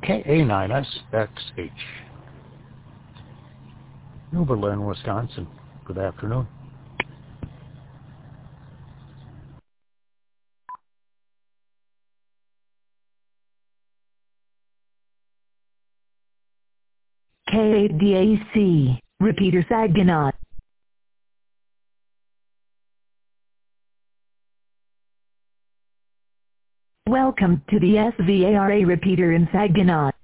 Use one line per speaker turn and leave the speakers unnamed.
KA9SXH. New Berlin, Wisconsin. Good afternoon.
KADAC, repeater Saginaw. Welcome to the SVARA repeater in Saginaw.